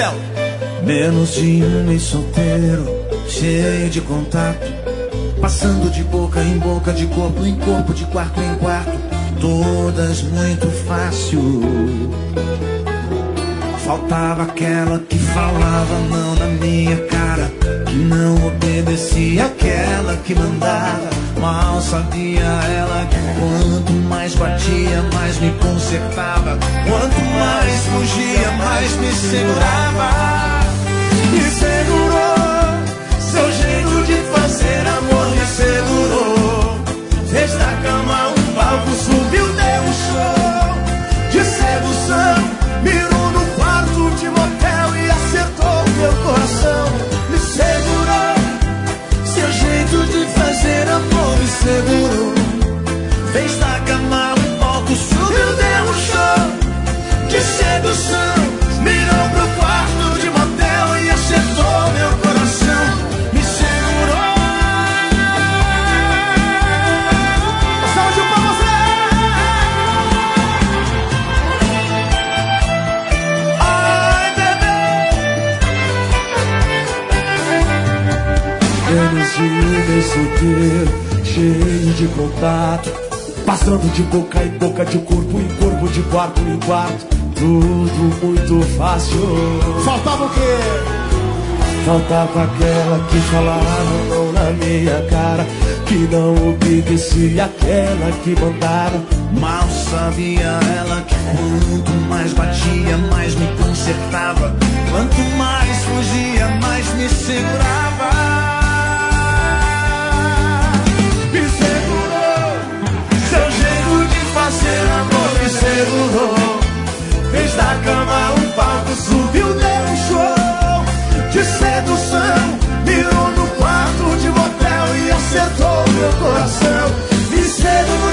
Belo? Menos de um mês solteiro, cheio de contato, passando de boca em boca, de corpo em corpo, de quarto em quarto, todas muito fácil. Faltava aquela que falava não na minha cara, que não obedecia, aquela que mandava. Mal sabia ela que quanto mais batia, mais me consertava. Quanto mais fugia, mais me segurava. Me segurou, seu jeito de fazer amor me segurou. Fez da cama um palco, subiu, deu um show de sedução. Mirou no quarto de motel e acertou meu coração. Me segurou, seu jeito de fazer amor me segurou. Fez da cama um palco, subiu, deu um show de sedução. Mirou pro quarto de motel e acertou meu coração. Me segurou. Saúde pra você. Ai, bebê. Menos de um mês solteiro, cheio de contato, passando de boca em boca, de corpo em corpo, de quarto em quarto, tudo muito fácil. Faltava o quê? Faltava aquela que falava não na minha cara, que não obedecia, aquela que mandava. Mal sabia ela que quanto mais batia, mais me consertava. Quanto mais fugia, mais me segurava. Me segurou, seu jeito de fazer amor me segurou. Fez da cama um palco, subiu, deu um show de sedução. Mirou no quarto de motel e acertou meu coração. Me segurou.